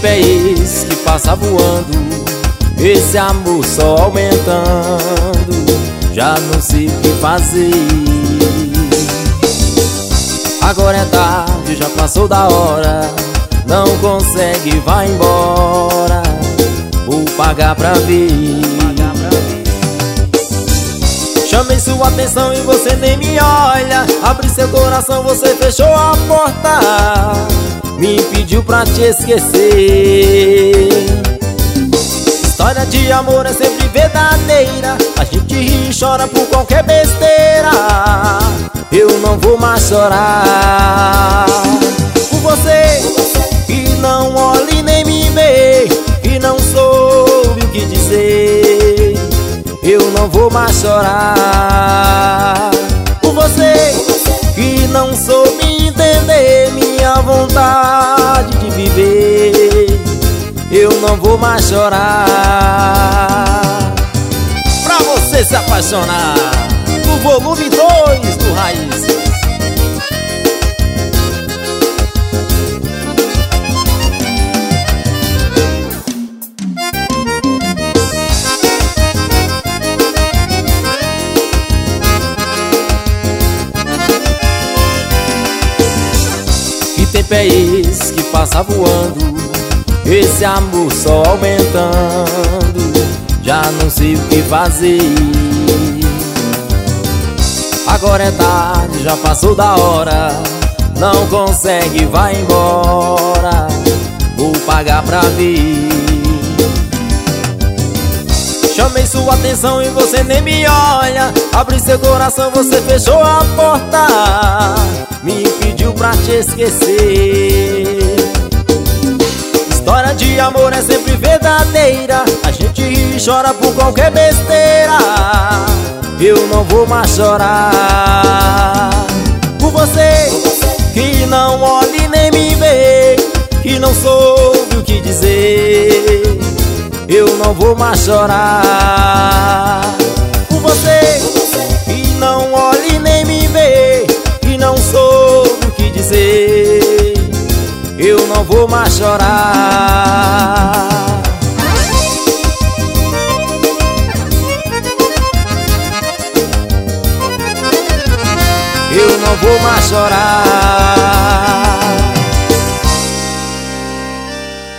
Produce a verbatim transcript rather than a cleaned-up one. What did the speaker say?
tempo é esse que passa voando? Esse amor só aumentando, já não sei o que fazer. Agora é tarde, já passou da hora, não consegue, vai embora. Vou pagar pra ver. Chamei sua atenção e você nem me olha. Abri seu coração, você fechou a porta, me pediu pra te esquecer. História de amor é sempre verdadeira, a gente ri e chora por qualquer besteira. Eu não vou mais chorar por você, que não olha e nem me vê, que não soube o que dizer. Eu não vou mais chorar por você, que não soube entender minha vontade de viver. Eu não vou mais chorar pra você se apaixonar. No volume dois do Raízes. Que tempo é esse que passa voando? Esse amor só aumentando, já não sei o que fazer. Agora é tarde, já passou da hora, não consegue, vai embora. Vou pagar pra ver. Chamei sua atenção e você nem me olha. Abri seu coração, você fechou a porta, me pediu pra te esquecer. História de amor é sempre verdadeira, a gente ri e chora por qualquer besteira. Eu não vou mais chorar por você, que não olha e nem me vê, que não soube o que dizer. Eu não vou mais chorar por você, que não olha e nem me vê, que não soube o que dizer. Eu não vou mais chorar. Eu não vou mais chorar.